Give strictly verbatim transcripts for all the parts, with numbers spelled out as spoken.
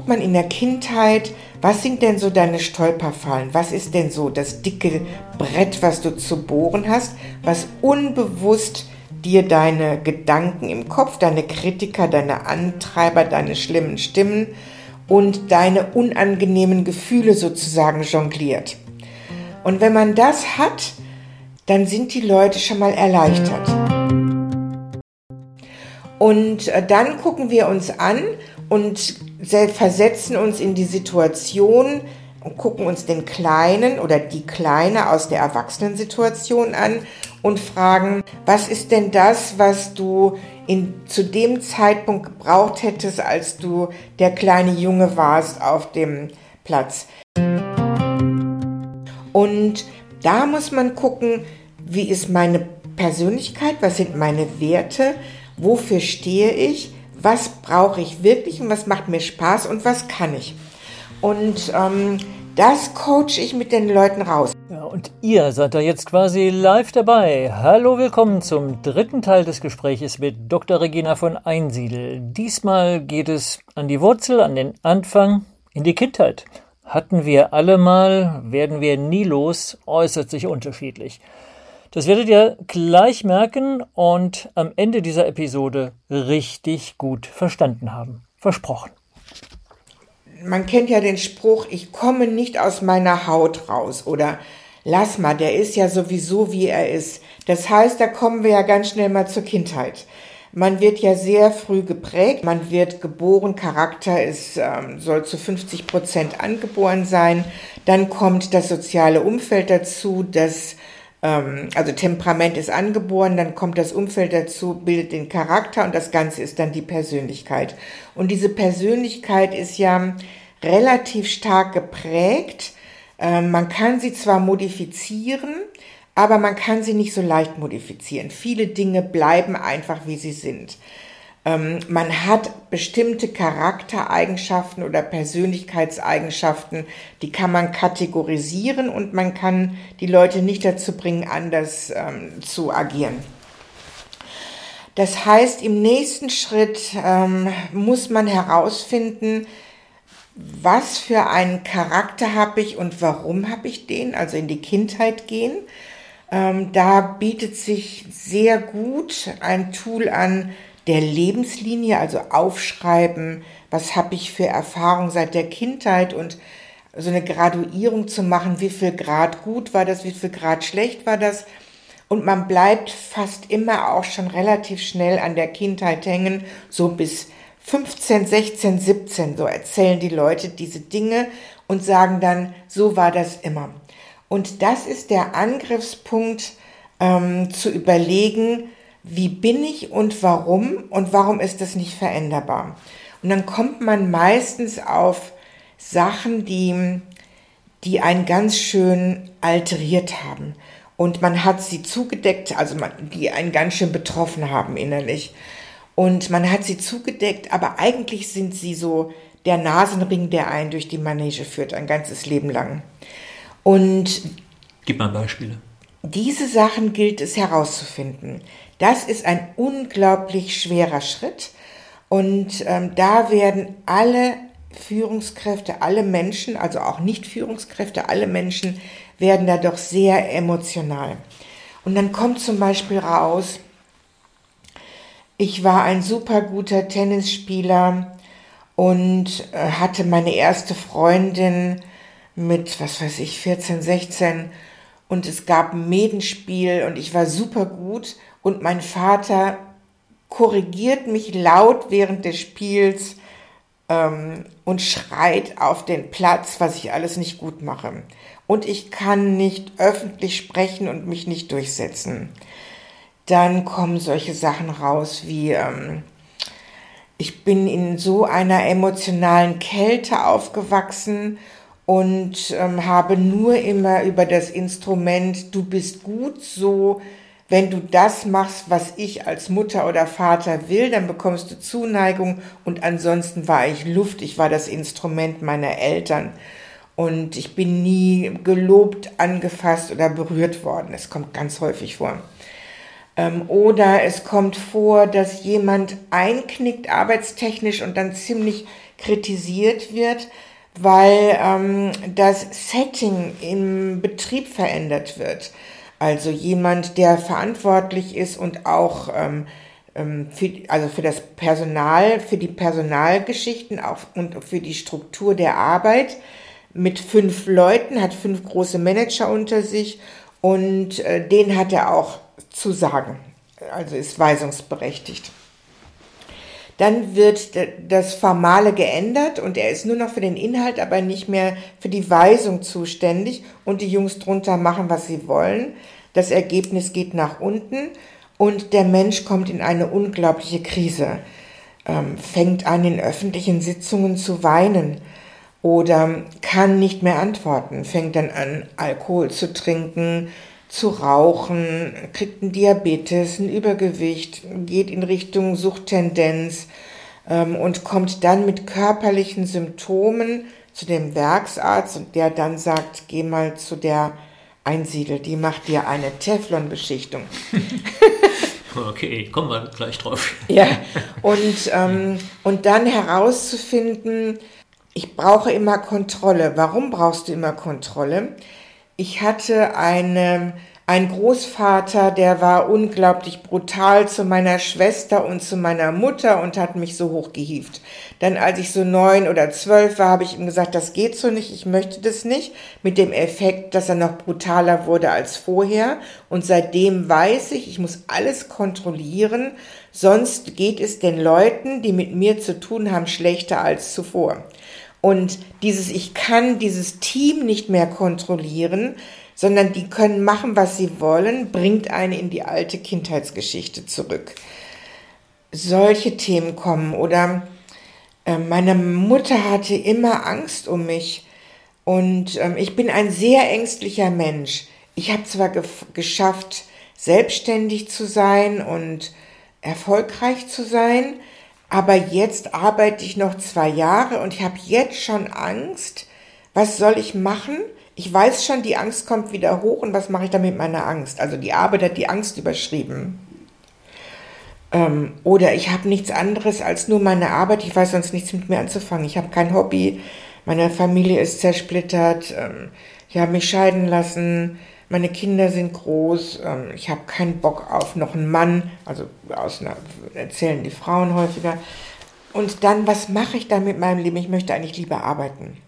guckt man in der Kindheit, was sind denn so deine Stolperfallen? Was ist denn so das dicke Brett, was du zu bohren hast, was unbewusst dir deine Gedanken im Kopf, deine Kritiker, deine Antreiber, deine schlimmen Stimmen und deine unangenehmen Gefühle sozusagen jongliert. Und wenn man das hat, dann sind die Leute schon mal erleichtert. Und dann gucken wir uns an und versetzen uns in die Situation und gucken uns den Kleinen oder die Kleine aus der Erwachsenensituation an und fragen, was ist denn das, was du in, zu dem Zeitpunkt gebraucht hättest, als du der kleine Junge warst auf dem Platz. Und da muss man gucken, wie ist meine Persönlichkeit, was sind meine Werte, wofür stehe ich, was brauche ich wirklich und was macht mir Spaß und was kann ich. Und ähm, das coache ich mit den Leuten raus. Ja, und ihr seid da jetzt quasi live dabei. Hallo, willkommen zum dritten Teil des Gespräches mit Doktor Regina von Einsiedel. Diesmal geht es an die Wurzel, an den Anfang, in die Kindheit. Hatten wir alle mal, werden wir nie los, äußert sich unterschiedlich. Das werdet ihr gleich merken und am Ende dieser Episode richtig gut verstanden haben. Versprochen. Man kennt ja den Spruch, ich komme nicht aus meiner Haut raus oder lass mal, der ist ja sowieso wie er ist. Das heißt, da kommen wir ja ganz schnell mal zur Kindheit. Man wird ja sehr früh geprägt, man wird geboren, Charakter ist, ähm, soll zu fünfzig Prozent angeboren sein. Dann kommt das soziale Umfeld dazu, das ähm, also Temperament ist angeboren, dann kommt das Umfeld dazu, bildet den Charakter und das Ganze ist dann die Persönlichkeit. Und diese Persönlichkeit ist ja relativ stark geprägt. Ähm, man kann sie zwar modifizieren, aber man kann sie nicht so leicht modifizieren. Viele Dinge bleiben einfach, wie sie sind. Ähm, man hat bestimmte Charaktereigenschaften oder Persönlichkeitseigenschaften, die kann man kategorisieren und man kann die Leute nicht dazu bringen, anders ähm, zu agieren. Das heißt, im nächsten Schritt ähm, muss man herausfinden, was für einen Charakter habe ich und warum habe ich den, also in die Kindheit gehen. Ähm, da bietet sich sehr gut ein Tool an der Lebenslinie, also aufschreiben, was habe ich für Erfahrung seit der Kindheit und so eine Graduierung zu machen, wie viel Grad gut war das, wie viel Grad schlecht war das. Und man bleibt fast immer auch schon relativ schnell an der Kindheit hängen, so bis fünfzehn, sechzehn, siebzehn, so erzählen die Leute diese Dinge und sagen dann, so war das immer. Und das ist der Angriffspunkt, ähm, zu überlegen, wie bin ich und warum und warum ist das nicht veränderbar. Und dann kommt man meistens auf Sachen, die, die einen ganz schön alteriert haben. Und man hat sie zugedeckt, also man, die einen ganz schön betroffen haben innerlich. Und man hat sie zugedeckt, aber eigentlich sind sie so der Nasenring, der einen durch die Manege führt, ein ganzes Leben lang. Und gib mal Beispiele. Diese Sachen gilt es herauszufinden. Das ist ein unglaublich schwerer Schritt. Und ähm, da werden alle Führungskräfte, alle Menschen, also auch Nicht-Führungskräfte, alle Menschen werden da doch sehr emotional. Und dann kommt zum Beispiel raus, ich war ein super guter Tennisspieler und äh, hatte meine erste Freundin mit, was weiß ich, vierzehn, sechzehn und es gab ein Medenspiel und ich war super gut und mein Vater korrigiert mich laut während des Spiels ähm, und schreit auf den Platz, was ich alles nicht gut mache. Und ich kann nicht öffentlich sprechen und mich nicht durchsetzen. Dann kommen solche Sachen raus wie, ähm, ich bin in so einer emotionalen Kälte aufgewachsen und ähm, habe nur immer über das Instrument, du bist gut so, wenn du das machst, was ich als Mutter oder Vater will, dann bekommst du Zuneigung und ansonsten war ich Luft, ich war das Instrument meiner Eltern und ich bin nie gelobt, angefasst oder berührt worden. Es kommt ganz häufig vor. Ähm, oder es kommt vor, dass jemand einknickt arbeitstechnisch und dann ziemlich kritisiert wird, weil ähm, das Setting im Betrieb verändert wird. Also jemand, der verantwortlich ist und auch ähm, für, also für das Personal, für die Personalgeschichten auch und für die Struktur der Arbeit mit fünf Leuten, hat fünf große Manager unter sich und äh, denen hat er auch zu sagen, also ist weisungsberechtigt. Dann wird das Formale geändert und er ist nur noch für den Inhalt, aber nicht mehr für die Weisung zuständig und die Jungs drunter machen, was sie wollen. Das Ergebnis geht nach unten und der Mensch kommt in eine unglaubliche Krise, ähm, fängt an, in öffentlichen Sitzungen zu weinen oder kann nicht mehr antworten, fängt dann an, Alkohol zu trinken, zu rauchen, kriegt einen Diabetes, ein Übergewicht, geht in Richtung Suchttendenz ähm, und kommt dann mit körperlichen Symptomen zu dem Werksarzt und der dann sagt, geh mal zu der Einsiedel, die macht dir eine Teflonbeschichtung. Okay, kommen wir gleich drauf. Ja, und, ähm, und dann herauszufinden, ich brauche immer Kontrolle. Warum brauchst du immer Kontrolle? Ich hatte eine, einen Großvater, der war unglaublich brutal zu meiner Schwester und zu meiner Mutter und hat mich so hochgehievt. Dann, als ich so neun oder zwölf war, habe ich ihm gesagt, das geht so nicht, ich möchte das nicht, mit dem Effekt, dass er noch brutaler wurde als vorher. Und seitdem weiß ich, ich muss alles kontrollieren, sonst geht es den Leuten, die mit mir zu tun haben, schlechter als zuvor. Und dieses, ich kann dieses Team nicht mehr kontrollieren, sondern die können machen, was sie wollen, bringt einen in die alte Kindheitsgeschichte zurück. Solche Themen kommen oder äh, meine Mutter hatte immer Angst um mich und ähm, ich bin ein sehr ängstlicher Mensch. Ich habe zwar gef- geschafft, selbstständig zu sein und erfolgreich zu sein, aber jetzt arbeite ich noch zwei Jahre und ich habe jetzt schon Angst. Was soll ich machen? Ich weiß schon, die Angst kommt wieder hoch und was mache ich dann mit meiner Angst? Also die Arbeit hat die Angst überschrieben. Ähm, oder ich habe nichts anderes als nur meine Arbeit. Ich weiß sonst nichts mit mir anzufangen. Ich habe kein Hobby. Meine Familie ist zersplittert. Ähm, ich habe mich scheiden lassen. Meine Kinder sind groß, ich habe keinen Bock auf noch einen Mann, also aus einer, erzählen die Frauen häufiger. Und dann, was mache ich dann mit meinem Leben? Ich möchte eigentlich lieber arbeiten.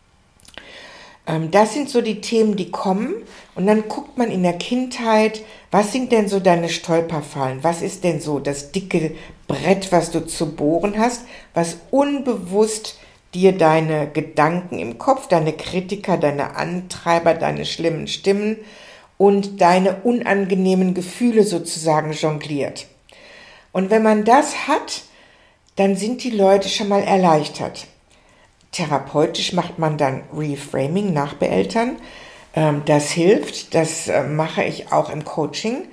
Das sind so die Themen, die kommen. Und dann guckt man in der Kindheit, was sind denn so deine Stolperfallen? Was ist denn so das dicke Brett, was du zu bohren hast, was unbewusst dir deine Gedanken im Kopf, deine Kritiker, deine Antreiber, deine schlimmen Stimmen und deine unangenehmen Gefühle sozusagen jongliert. Und wenn man das hat, dann sind die Leute schon mal erleichtert. Therapeutisch macht man dann Reframing, Nachbeeltern. Das hilft, das mache ich auch im Coaching.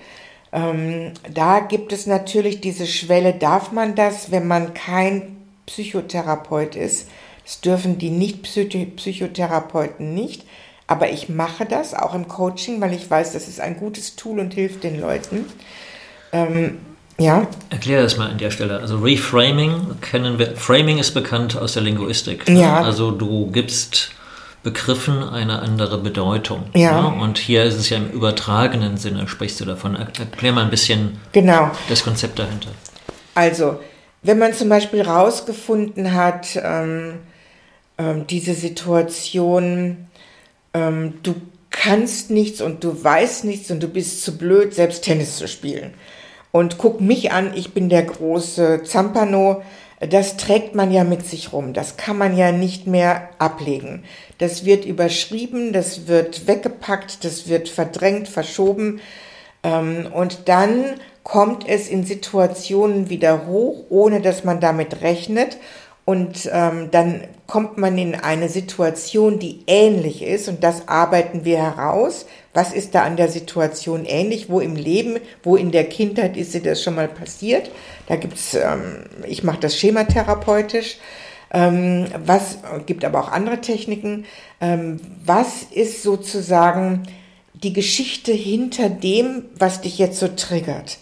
Da gibt es natürlich diese Schwelle, darf man das, wenn man kein Psychotherapeut ist. Das dürfen die Nicht-Psychotherapeuten nicht, aber ich mache das auch im Coaching, weil ich weiß, das ist ein gutes Tool und hilft den Leuten. Ähm, ja. Erklär das mal an der Stelle. Also Reframing kennen wir, Framing ist bekannt aus der Linguistik. Ja. Also du gibst Begriffen eine andere Bedeutung. Ja. Ja. Und hier ist es ja im übertragenen Sinne, sprichst du davon. Erklär mal ein bisschen genau. das Konzept dahinter. Also, wenn man zum Beispiel rausgefunden hat, ähm, ähm, diese Situation, ähm, du kannst nichts und du weißt nichts und du bist zu blöd, selbst Tennis zu spielen. Und guck mich an, ich bin der große Zampano. Das trägt man ja mit sich rum. Das kann man ja nicht mehr ablegen. Das wird überschrieben, das wird weggepackt, das wird verdrängt, verschoben. Ähm, und dann kommt es in Situationen wieder hoch, ohne dass man damit rechnet. Und ähm, dann kommt man in eine Situation, die ähnlich ist. Und das arbeiten wir heraus. Was ist da an der Situation ähnlich? Wo im Leben, wo in der Kindheit ist dir das schon mal passiert? Da gibt's, ähm, ich mache das schematherapeutisch. Ähm, was gibt aber auch andere Techniken. Ähm, was ist sozusagen die Geschichte hinter dem, was dich jetzt so triggert?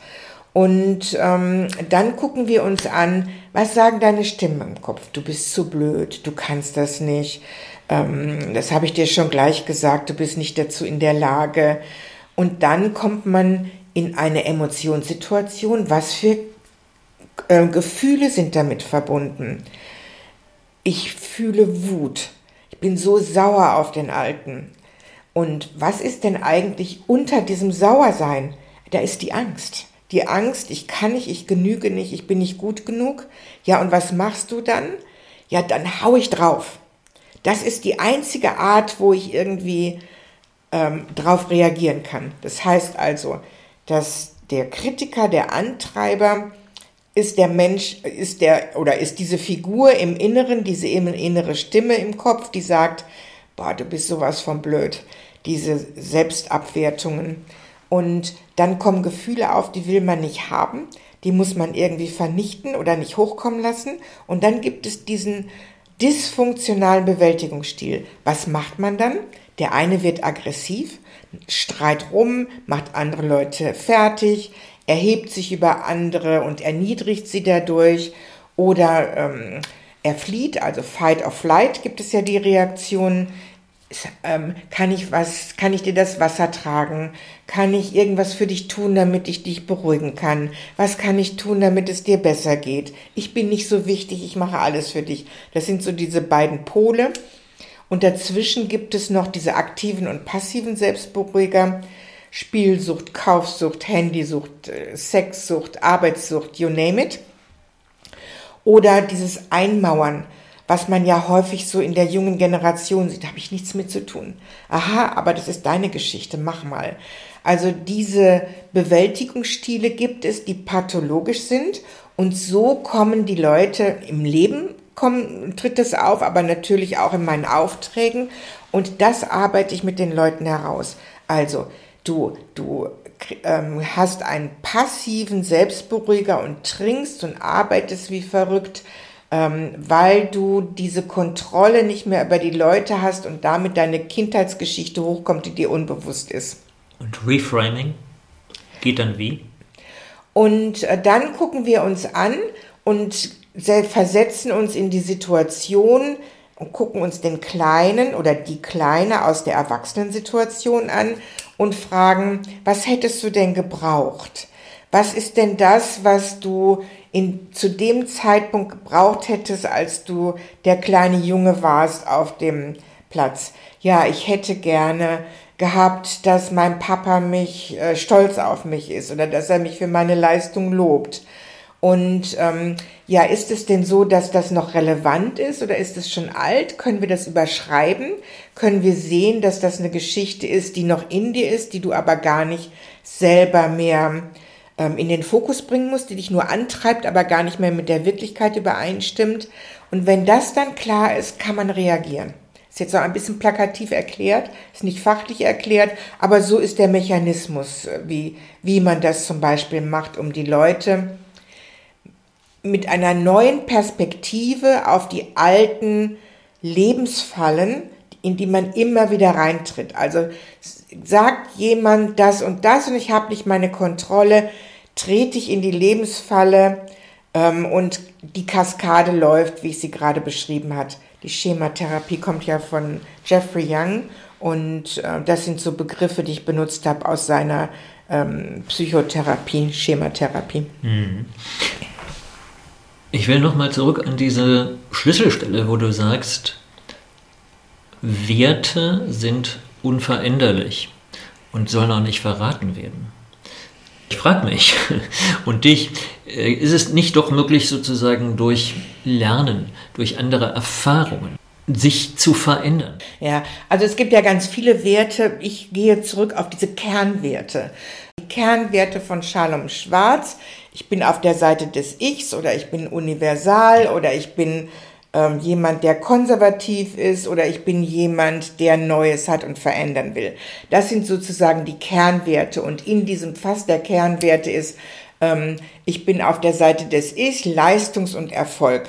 Und ähm, dann gucken wir uns an, was sagen deine Stimmen im Kopf? Du bist zu blöd, du kannst das nicht, ähm, das habe ich dir schon gleich gesagt, du bist nicht dazu in der Lage. Und dann kommt man in eine Emotionssituation, was für äh, Gefühle sind damit verbunden. Ich fühle Wut, ich bin so sauer auf den Alten. Und was ist denn eigentlich unter diesem Sauersein? Da ist die Angst. Die Angst, ich kann nicht, ich genüge nicht, ich bin nicht gut genug. Ja, und was machst du dann? Ja, dann hau ich drauf. Das ist die einzige Art, wo ich irgendwie ähm, drauf reagieren kann. Das heißt also, dass der Kritiker, der Antreiber, ist der Mensch, ist der, oder ist diese Figur im Inneren, diese innere Stimme im Kopf, die sagt, boah, du bist sowas von blöd. Diese Selbstabwertungen. Und dann kommen Gefühle auf, die will man nicht haben, die muss man irgendwie vernichten oder nicht hochkommen lassen. Und dann gibt es diesen dysfunktionalen Bewältigungsstil. Was macht man dann? Der eine wird aggressiv, schreit rum, macht andere Leute fertig, erhebt sich über andere und erniedrigt sie dadurch. Oder ähm, er flieht, also Fight or Flight gibt es ja die Reaktion. Ähm, kann ich was, kann ich dir das Wasser tragen? Kann ich irgendwas für dich tun, damit ich dich beruhigen kann? Was kann ich tun, damit es dir besser geht? Ich bin nicht so wichtig, ich mache alles für dich. Das sind so diese beiden Pole. Und dazwischen gibt es noch diese aktiven und passiven Selbstberuhiger. Spielsucht, Kaufsucht, Handysucht, Sexsucht, Arbeitssucht, you name it. Oder dieses Einmauern, was man ja häufig so in der jungen Generation sieht, da habe ich nichts mit zu tun. Aha, aber das ist deine Geschichte, mach mal. Also diese Bewältigungsstile gibt es, die pathologisch sind und so kommen die Leute im Leben, kommen, tritt es auf, aber natürlich auch in meinen Aufträgen und das arbeite ich mit den Leuten heraus. Also du, du ähm, hast einen passiven Selbstberuhiger und trinkst und arbeitest wie verrückt, Ähm, weil du diese Kontrolle nicht mehr über die Leute hast und damit deine Kindheitsgeschichte hochkommt, die dir unbewusst ist. Und Reframing geht dann wie? Und äh, dann gucken wir uns an und versetzen uns in die Situation und gucken uns den Kleinen oder die Kleine aus der Erwachsenensituation an und fragen, was hättest du denn gebraucht? Was ist denn das, was du in, zu dem Zeitpunkt gebraucht hättest, als du der kleine Junge warst auf dem Platz? Ja, ich hätte gerne gehabt, dass mein Papa mich äh, stolz auf mich ist oder dass er mich für meine Leistung lobt. Und ähm, ja, ist es denn so, dass das noch relevant ist oder ist es schon alt? Können wir das überschreiben? Können wir sehen, dass das eine Geschichte ist, die noch in dir ist, die du aber gar nicht selber mehr in den Fokus bringen musst, die dich nur antreibt, aber gar nicht mehr mit der Wirklichkeit übereinstimmt. Und wenn das dann klar ist, kann man reagieren. Ist jetzt noch ein bisschen plakativ erklärt, ist nicht fachlich erklärt, aber so ist der Mechanismus, wie, wie man das zum Beispiel macht, um die Leute mit einer neuen Perspektive auf die alten Lebensfallen, in die man immer wieder reintritt. Also sagt jemand das und das und ich habe nicht meine Kontrolle, trete ich in die Lebensfalle ähm, und die Kaskade läuft, wie ich sie gerade beschrieben hat. Die Schematherapie kommt ja von Jeffrey Young und äh, das sind so Begriffe, die ich benutzt habe aus seiner ähm, Psychotherapie, Schematherapie. Ich will nochmal zurück an diese Schlüsselstelle, wo du sagst, Werte sind unveränderlich und sollen auch nicht verraten werden. Ich frage mich und dich, ist es nicht doch möglich sozusagen durch Lernen, durch andere Erfahrungen, sich zu verändern? Ja, also es gibt ja ganz viele Werte. Ich gehe zurück auf diese Kernwerte. Die Kernwerte von Shalom Schwartz. Ich bin auf der Seite des Ichs oder ich bin universal oder ich bin ähm, jemand, der konservativ ist oder ich bin jemand, der Neues hat und verändern will. Das sind sozusagen die Kernwerte und in diesem Fass der Kernwerte ist, ähm, ich bin auf der Seite des Ich, Leistungs- und Erfolg.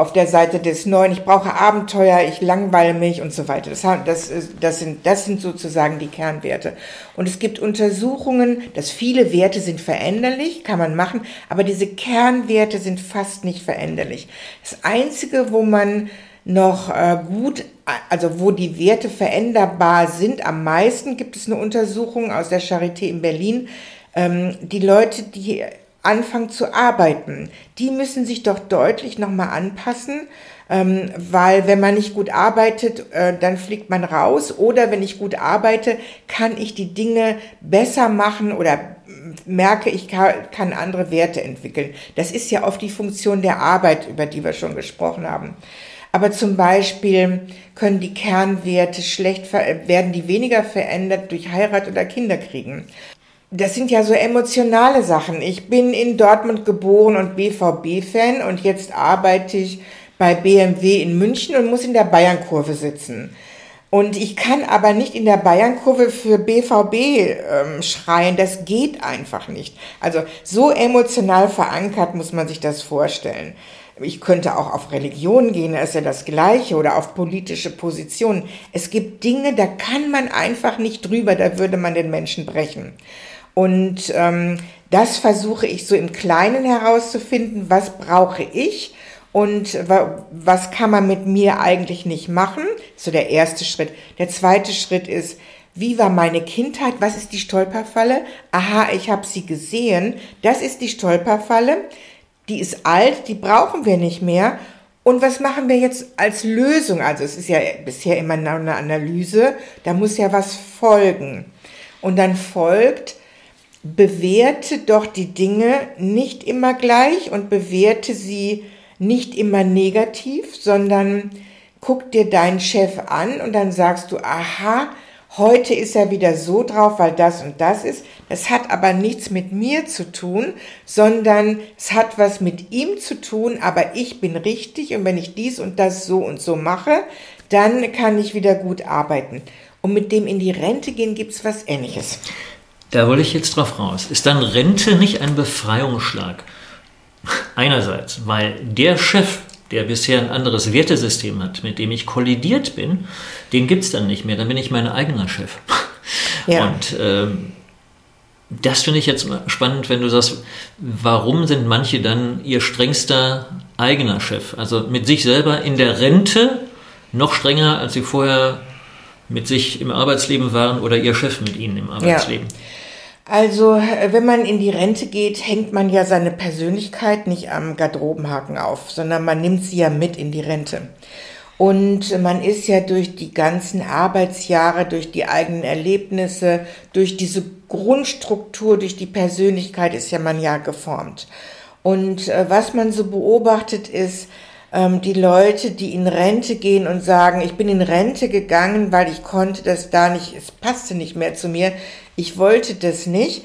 auf der Seite des Neuen, ich brauche Abenteuer, ich langweile mich und so weiter. Das, das, das, sind, das sind sozusagen die Kernwerte. Und es gibt Untersuchungen, dass viele Werte sind veränderlich, kann man machen, aber diese Kernwerte sind fast nicht veränderlich. Das Einzige, wo man noch äh, gut, also wo die Werte veränderbar sind, am meisten gibt es eine Untersuchung aus der Charité in Berlin, ähm, die Leute, die anfangen zu arbeiten, die müssen sich doch deutlich nochmal anpassen, ähm, weil wenn man nicht gut arbeitet, äh, dann fliegt man raus, oder wenn ich gut arbeite, kann ich die Dinge besser machen oder merke, ich kann, kann andere Werte entwickeln. Das ist ja oft die Funktion der Arbeit, über die wir schon gesprochen haben. Aber zum Beispiel können die Kernwerte schlecht, werden die weniger verändert durch Heirat oder Kinderkriegen. Das sind ja so emotionale Sachen. Ich bin in Dortmund geboren und B V B-Fan und jetzt arbeite ich bei B M W in München und muss in der Bayernkurve sitzen. Und ich kann aber nicht in der Bayernkurve für B V B ähm, schreien, das geht einfach nicht. Also so emotional verankert muss man sich das vorstellen. Ich könnte auch auf Religion gehen, das ist ja das Gleiche, oder auf politische Positionen. Es gibt Dinge, da kann man einfach nicht drüber, da würde man den Menschen brechen. Und ähm, das versuche ich so im Kleinen herauszufinden, was brauche ich und wa- was kann man mit mir eigentlich nicht machen. So der erste Schritt. Der zweite Schritt ist, wie war meine Kindheit, was ist die Stolperfalle? Aha, ich habe sie gesehen, das ist die Stolperfalle, die ist alt, die brauchen wir nicht mehr. Und was machen wir jetzt als Lösung? Also es ist ja bisher immer eine Analyse, da muss ja was folgen. Und dann folgt, bewerte doch die Dinge nicht immer gleich und bewerte sie nicht immer negativ, sondern guck dir deinen Chef an und dann sagst du, aha, heute ist er wieder so drauf, weil das und das ist. Das hat aber nichts mit mir zu tun, sondern es hat was mit ihm zu tun, aber ich bin richtig und wenn ich dies und das so und so mache, dann kann ich wieder gut arbeiten. Und mit dem in die Rente gehen gibt's was Ähnliches. Da wollte ich jetzt drauf raus. Ist dann Rente nicht ein Befreiungsschlag? Einerseits, weil der Chef, der bisher ein anderes Wertesystem hat, mit dem ich kollidiert bin, den gibt es dann nicht mehr. Dann bin ich mein eigener Chef. Ja. Und ähm, das finde ich jetzt spannend, wenn du sagst, warum sind manche dann ihr strengster eigener Chef? Also mit sich selber in der Rente noch strenger, als sie vorher mit sich im Arbeitsleben waren oder ihr Chef mit ihnen im Arbeitsleben. Ja. Also, wenn man in die Rente geht, hängt man ja seine Persönlichkeit nicht am Garderobenhaken auf, sondern man nimmt sie ja mit in die Rente. Und man ist ja durch die ganzen Arbeitsjahre, durch die eigenen Erlebnisse, durch diese Grundstruktur, durch die Persönlichkeit ist ja man ja geformt. Und was man so beobachtet ist, die Leute, die in Rente gehen und sagen, ich bin in Rente gegangen, weil ich konnte das da nicht, es passte nicht mehr zu mir, ich wollte das nicht,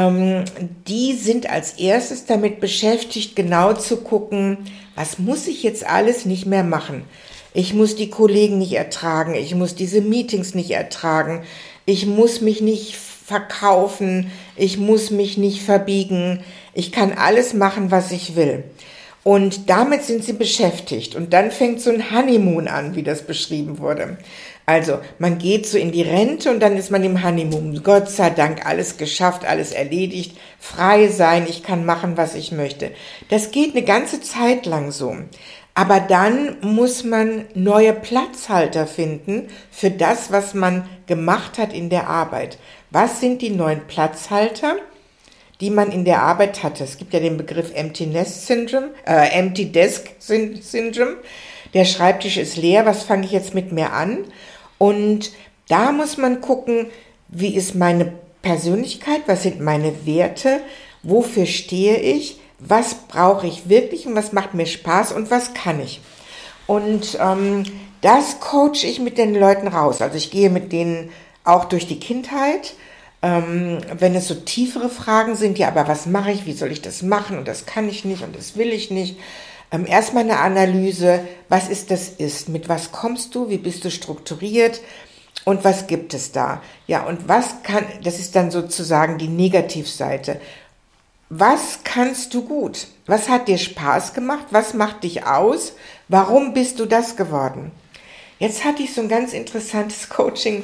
die sind als erstes damit beschäftigt, genau zu gucken, was muss ich jetzt alles nicht mehr machen? Ich muss die Kollegen nicht ertragen, ich muss diese Meetings nicht ertragen, ich muss mich nicht verkaufen, ich muss mich nicht verbiegen, ich kann alles machen, was ich will. Und damit sind sie beschäftigt. Und dann fängt so ein Honeymoon an, wie das beschrieben wurde. Also man geht so in die Rente und dann ist man im Honeymoon. Gott sei Dank, alles geschafft, alles erledigt, frei sein, ich kann machen, was ich möchte. Das geht eine ganze Zeit lang so. Aber dann muss man neue Platzhalter finden für das, was man gemacht hat in der Arbeit. Was sind die neuen Platzhalter, die man in der Arbeit hatte? Es gibt ja den Begriff Empty Nest Syndrome, äh, Empty Desk Syndrome. Der Schreibtisch ist leer, was fange ich jetzt mit mir an? Und da muss man gucken, wie ist meine Persönlichkeit, was sind meine Werte, wofür stehe ich, was brauche ich wirklich und was macht mir Spaß und was kann ich. Und ähm, das coache ich mit den Leuten raus. Also ich gehe mit denen auch durch die Kindheit, Ähm, wenn es so tiefere Fragen sind, ja, aber was mache ich, wie soll ich das machen und das kann ich nicht und das will ich nicht. Ähm, erstmal eine Analyse, was ist das ist, mit was kommst du, wie bist du strukturiert und was gibt es da? Ja, und was kann, das ist dann sozusagen die Negativseite. was kannst du gut? Was hat dir Spaß gemacht? Was macht dich aus? Warum bist du das geworden? Jetzt hatte ich so ein ganz interessantes Coaching.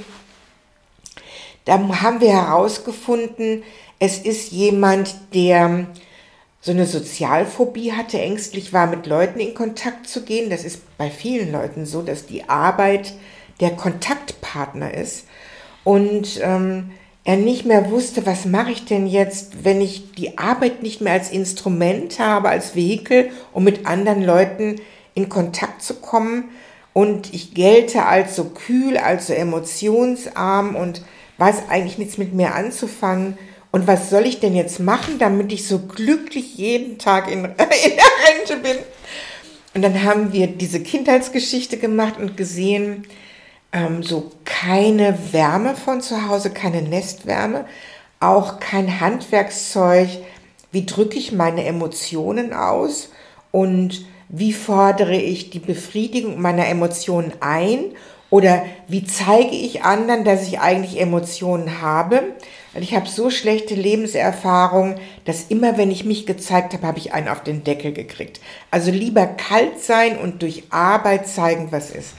Da haben wir herausgefunden, es ist jemand, der so eine Sozialphobie hatte, ängstlich war, mit Leuten in Kontakt zu gehen. Das ist bei vielen Leuten so, dass die Arbeit der Kontaktpartner ist. Und ähm, er nicht mehr wusste, was mache ich denn jetzt, wenn ich die Arbeit nicht mehr als Instrument habe, als Vehikel, um mit anderen Leuten in Kontakt zu kommen. Und ich gelte als so kühl, als so emotionsarm und weiß eigentlich nichts mit mir anzufangen. Und was soll ich denn jetzt machen, damit ich so glücklich jeden Tag in, in der Rente bin? Und dann haben wir diese Kindheitsgeschichte gemacht und gesehen, ähm, so keine Wärme von zu Hause, keine Nestwärme, auch kein Handwerkszeug. Wie drücke ich meine Emotionen aus und wie fordere ich die Befriedigung meiner Emotionen ein? Oder wie zeige ich anderen, dass ich eigentlich Emotionen habe? Weil ich habe so schlechte Lebenserfahrungen, dass immer, wenn ich mich gezeigt habe, habe ich einen auf den Deckel gekriegt. Also lieber kalt sein und durch Arbeit zeigen, was ist.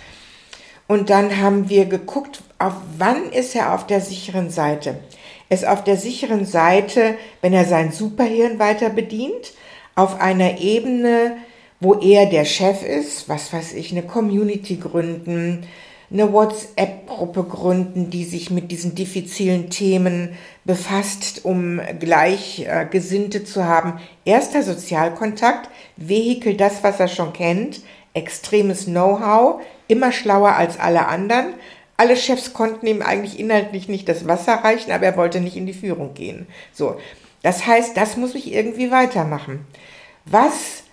Und dann haben wir geguckt, auf wann ist er auf der sicheren Seite. Er ist auf der sicheren Seite, wenn er sein Superhirn weiter bedient, auf einer Ebene, wo er der Chef ist, was weiß ich, eine Community gründen, eine WhatsApp-Gruppe gründen, die sich mit diesen diffizilen Themen befasst, um Gleichgesinnte zu haben. Erster Sozialkontakt, Vehikel das, was er schon kennt, extremes Know-how, immer schlauer als alle anderen. Alle Chefs konnten ihm eigentlich inhaltlich nicht das Wasser reichen, aber er wollte nicht in die Führung gehen. So, das heißt, das muss ich irgendwie weitermachen. Was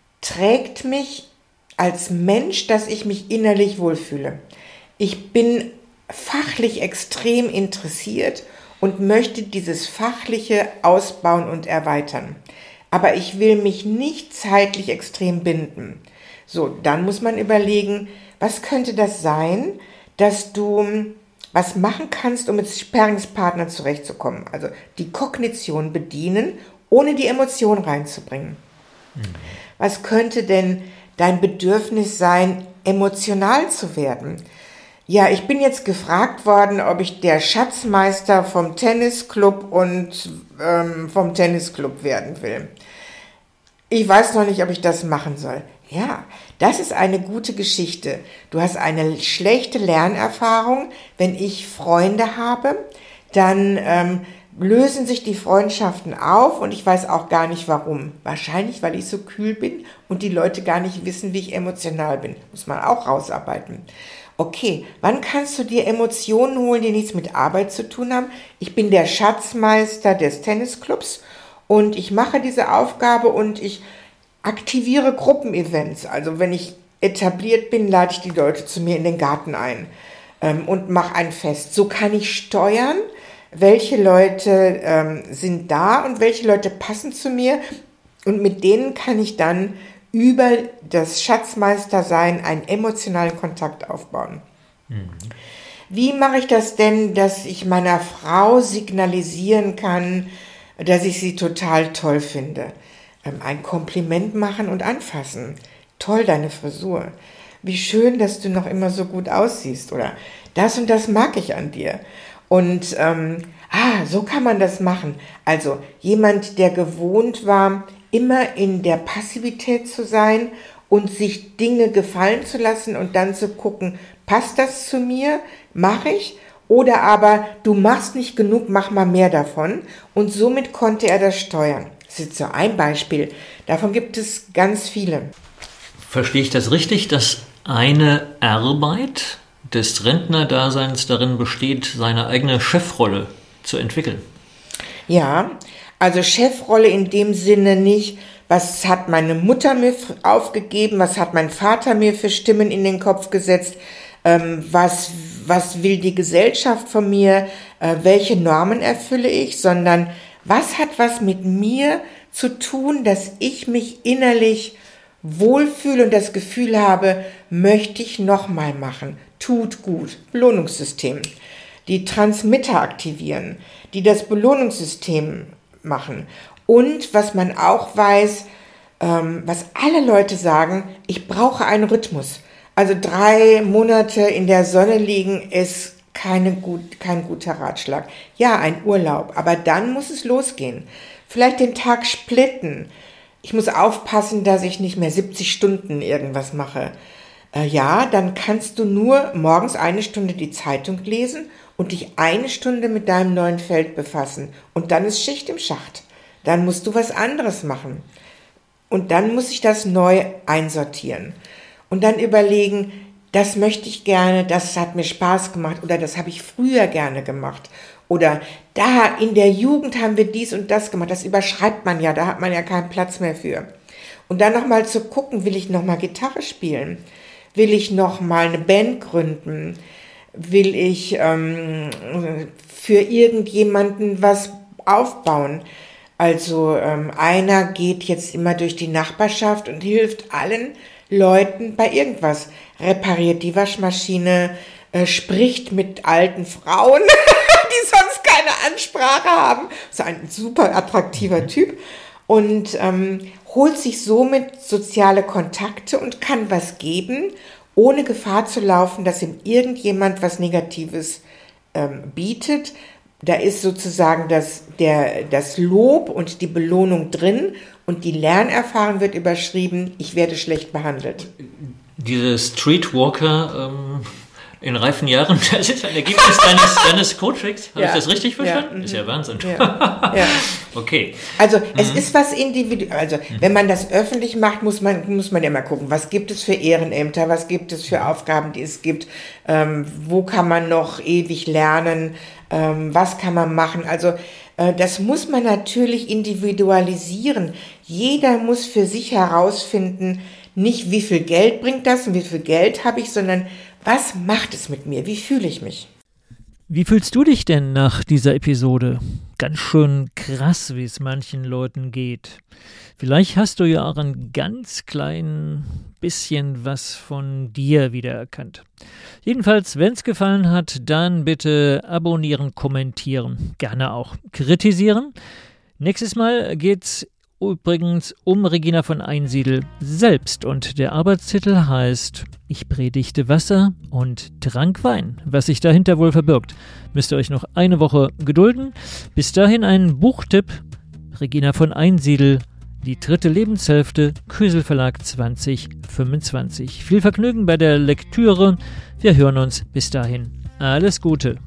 trägt mich als Mensch, dass ich mich innerlich wohlfühle? Ich bin fachlich extrem interessiert und möchte dieses Fachliche ausbauen und erweitern. Aber ich will mich nicht zeitlich extrem binden. So, dann muss man überlegen, was könnte das sein, dass du was machen kannst, um mit Sparringspartnern zurechtzukommen. Also die Kognition bedienen, ohne die Emotion reinzubringen. Mhm. Was könnte denn dein Bedürfnis sein, emotional zu werden? Ja, ich bin jetzt gefragt worden, ob ich der Schatzmeister vom Tennisclub und ähm, vom Tennisclub werden will. Ich weiß noch nicht, ob ich das machen soll. Ja, das ist eine gute Geschichte. Du hast eine schlechte Lernerfahrung. Wenn ich Freunde habe, dann ähm, lösen sich die Freundschaften auf und ich weiß auch gar nicht warum. Wahrscheinlich, weil ich so kühl bin und die Leute gar nicht wissen, wie ich emotional bin. Muss man auch rausarbeiten. Okay, wann kannst du dir Emotionen holen, die nichts mit Arbeit zu tun haben? Ich bin der Schatzmeister des Tennisclubs und ich mache diese Aufgabe und ich aktiviere Gruppenevents. Also wenn ich etabliert bin, lade ich die Leute zu mir in den Garten ein ähm, und mache ein Fest. So kann ich steuern, welche Leute ähm, sind da und welche Leute passen zu mir. Und mit denen kann ich dann über das Schatzmeistersein einen emotionalen Kontakt aufbauen. Mhm. Wie mache ich das denn, dass ich meiner Frau signalisieren kann, dass ich sie total toll finde? Ähm, ein Kompliment machen und anfassen. Toll, deine Frisur. Wie schön, dass du noch immer so gut aussiehst. Oder das und das mag ich an dir. Und ähm, ah, so kann man das machen. Also jemand, der gewohnt war, immer in der Passivität zu sein und sich Dinge gefallen zu lassen und dann zu gucken, passt das zu mir, mache ich? Oder aber, du machst nicht genug, mach mal mehr davon. Und somit konnte er das steuern. Das ist jetzt so ein Beispiel. Davon gibt es ganz viele. Verstehe ich das richtig, dass eine Arbeit des Rentnerdaseins darin besteht, seine eigene Chefrolle zu entwickeln? Ja, also Chefrolle in dem Sinne nicht, was hat meine Mutter mir aufgegeben, was hat mein Vater mir für Stimmen in den Kopf gesetzt, ähm, was, was will die Gesellschaft von mir, äh, welche Normen erfülle ich, sondern was hat was mit mir zu tun, dass ich mich innerlich wohlfühle und das Gefühl habe, möchte ich nochmal machen, tut gut, Belohnungssystem. Die Transmitter aktivieren, die das Belohnungssystem machen. Und was man auch weiß, ähm, was alle Leute sagen, ich brauche einen Rhythmus. Also drei Monate in der Sonne liegen ist keine gut, kein guter Ratschlag. Ja, ein Urlaub, aber dann muss es losgehen. Vielleicht den Tag splitten. Ich muss aufpassen, dass ich nicht mehr siebzig Stunden irgendwas mache. Äh, ja, dann kannst du nur morgens eine Stunde die Zeitung lesen und dich eine Stunde mit deinem neuen Feld befassen. Und dann ist Schicht im Schacht. Dann musst du was anderes machen. Und dann muss ich das neu einsortieren. Und dann überlegen, das möchte ich gerne, das hat mir Spaß gemacht oder das habe ich früher gerne gemacht. Oder da in der Jugend haben wir dies und das gemacht. Das überschreibt man ja, da hat man ja keinen Platz mehr für. Und dann nochmal zu gucken, will ich nochmal Gitarre spielen? Will ich nochmal eine Band gründen? Will ich ähm, für irgendjemanden was aufbauen? Also ähm, einer geht jetzt immer durch die Nachbarschaft und hilft allen Leuten bei irgendwas. Repariert die Waschmaschine, äh, spricht mit alten Frauen, die sonst keine Ansprache haben. So ein super attraktiver Typ. Und ähm, holt sich somit soziale Kontakte und kann was geben, ohne Gefahr zu laufen, dass ihm irgendjemand was Negatives ähm, bietet. Da ist sozusagen das, der, das Lob und die Belohnung drin und die Lernerfahrung wird überschrieben, ich werde schlecht behandelt. Diese Streetwalker ähm, in reifen Jahren, das ist ein Ergebnis deines, deines Coachings. Habe ja. ich das richtig verstanden? Ja. Ist ja Wahnsinn. Ja. Ja. Okay. Also es mhm. ist was individuell. Also mhm. wenn man das öffentlich macht, muss man muss man ja mal gucken, was gibt es für Ehrenämter, was gibt es für Aufgaben, die es gibt, ähm, wo kann man noch ewig lernen, ähm, was kann man machen. Also äh, das muss man natürlich individualisieren. Jeder muss für sich herausfinden, nicht wie viel Geld bringt das und wie viel Geld habe ich, sondern was macht es mit mir? Wie fühle ich mich? Wie fühlst du dich denn nach dieser Episode? Ganz schön krass, wie es manchen Leuten geht. Vielleicht hast du ja auch ein ganz klein bisschen was von dir wiedererkannt. Jedenfalls, wenn es gefallen hat, dann bitte abonnieren, kommentieren, gerne auch kritisieren. Nächstes Mal geht's übrigens um Regina von Einsiedel selbst und der Arbeitstitel heißt Ich predigte Wasser und trank Wein. Was sich dahinter wohl verbirgt, müsst ihr euch noch eine Woche gedulden. Bis dahin ein Buchtipp, Regina von Einsiedel, Die dritte Lebenshälfte, Kösel Verlag zwanzig fünfundzwanzig. Viel Vergnügen bei der Lektüre, wir hören uns bis dahin. Alles Gute.